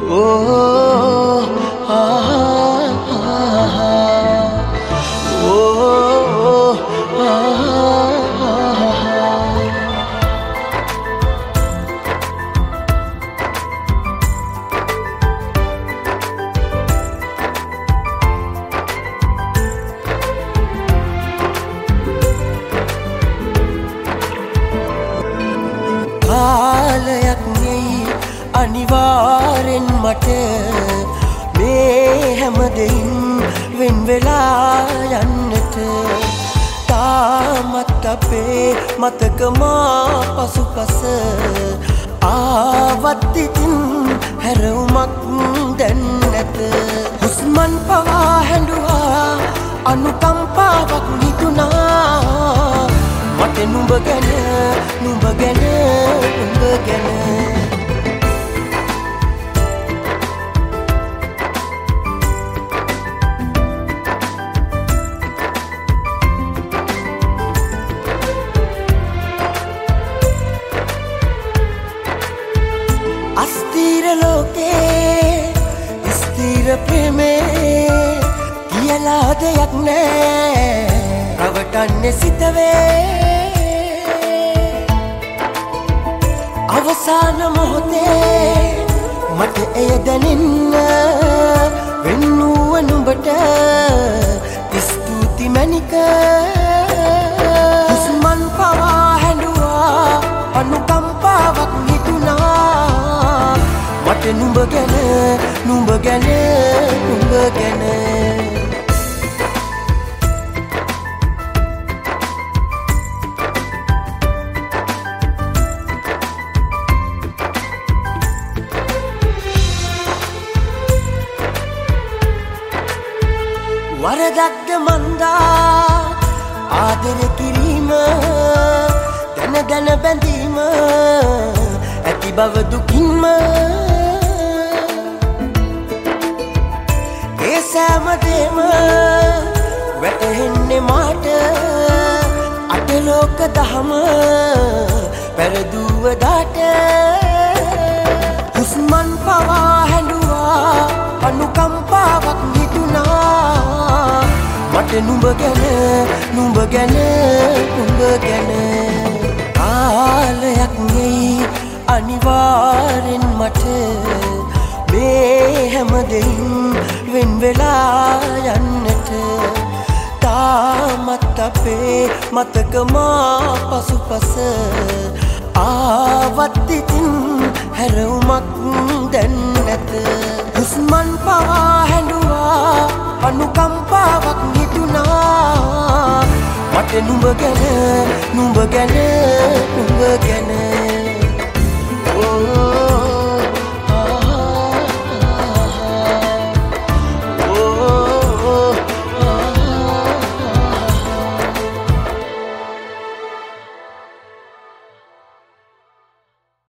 Oh, ah, ah, oh, කාලයක් නෙයි අනිවාර්යෙන් මට මේ හැම දෙයින් වෙන් වෙලා යන්නට තාමත් අපේ මතක මා පසුපස ආවත් ඉතින් හැරවුමක් දැන් නැත හුස්මන් පවා හැඬුවා අනුකම්පාවක් හිතුණා මට නුඹ ගැන නුඹ ගැන නුඹ ගැන අස්තිර ලෝකේ ස්ථිර ප්‍රේමේ කියලා දෙයක් නෑ රවටන්නේ සිතවේ අවසාන මොහොතේ මට එය දැනෙන්න වෙන්නුව නුඹට ස්තුති මැනික හුස්මන් පවා හැඬුවා අනුකම්පාවක් හිතුණා මට නුඹ ගැන නුඹ ගැන නුඹ ගැන වරදක්ද මන්දා ආදර කිරීම දැන දැන බැඳීම ඇති බව දුකින්ම ඒ සෑම දේම වැටහෙන්නේ මාට අටලෝක දහම පෙරදුව දාට හුස්මන් පවා හැඬුවා අනුකම්පාවක් හිතුණා මට නුඹ ගැන නුඹ ගැන නුඹ ගැන කාලයක් නෙයි අනිවාර්යෙන් මට මේ හැම දෙයින් වෙන් වෙලා යන්නට තාමත් අපේ මතක මා පසුපස ආවත් ඉතින් හැරවුමක් දැන් නැත හුස්මන් පවා හැඬුවා අනුකම්පාවක් හිතුණා මට නුඹ ගැන නුඹ ගැන නුඹ ගැන